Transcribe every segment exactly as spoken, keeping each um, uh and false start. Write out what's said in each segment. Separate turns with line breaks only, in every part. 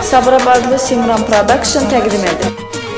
Sabirabadlı Simran Production təqdim edir.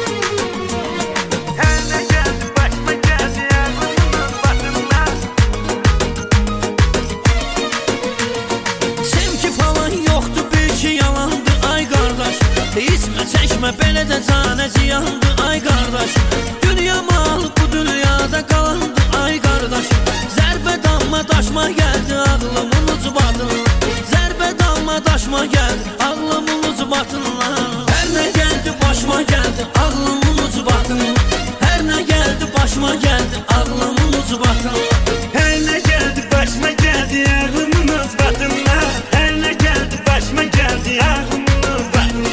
Sevgi falan yoxdur, bir şey yalandı ay qardaş. İsmə çəkmə belə də canə ziyandı ay qardaş. Dünya mal bu dünyada qalandı ay qardaş. Zərbə damma daşma gəldi ağlımın ucu batınla. Zərbə damma daşma gəldi ağlımın ucu batınla. Hər nə gəldi başıma gəldi ağlımın ucu batınla. Hər nə gəldi başıma gəldi ağlımın ucu batınla.
Hər nə gəldi başıma gəldi ağlımın ucu batınla. Hər nə gəldi başıma gəldi ağlımın ucu batınla.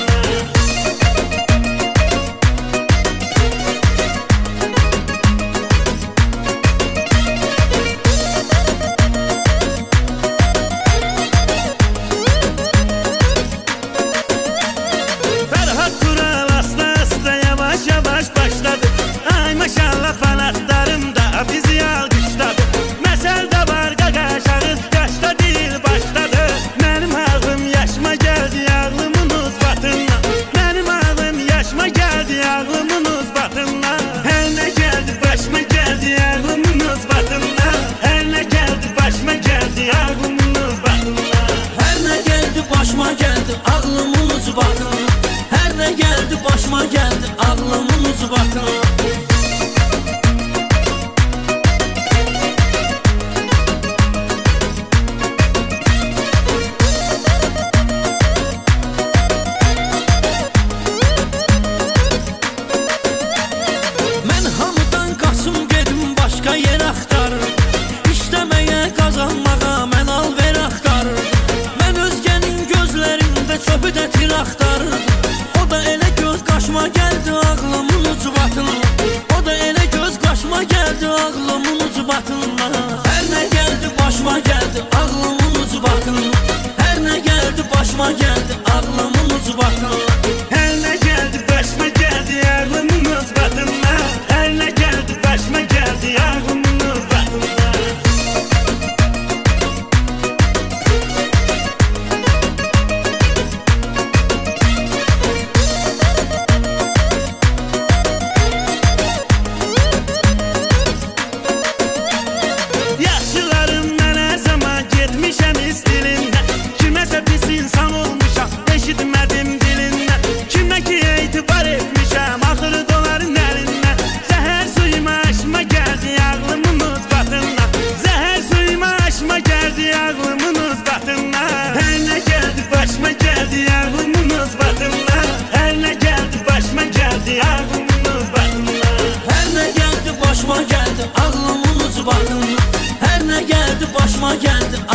Maşallah fanatlarım da bizi alkışladı. Məsəl də var qaqaşağı, yaşda deyil başladı. Mənim ağlım yaşıma gəldi ağlımın uz batınla. Mənim ağlım yaşıma gəldi ağlımın uz batınla. Hər nə gəldi başıma gəldi ağlımın uz batınla. Hər nə gəldi başıma gəldi ağlımın uz batınla.
Hər nə gəldi başıma gəldi ağlımın ucu batınla. Hər nə gəldi başıma gəldi ağlımın ucu batınla. Çöpü də tir axtarırdı. O da elə göz qaşıma gəldi ağlımın ucu batınla. O da elə göz qaşıma gəldi ağlımın ucu batınla. Hər nə gəldi başıma gəldi ağlımın ucu batınla. Hər nə gəldi başıma gəldi ağlımın ucu batınla.
Hər nə gəldi başıma gəldi ağlımın ucu batınla. Hər nə gəldi başıma gəldi ağlımın ucu batınla.
Başıma gəldi ağlımın ucu batınla. Hər nə gəldi başıma gəldi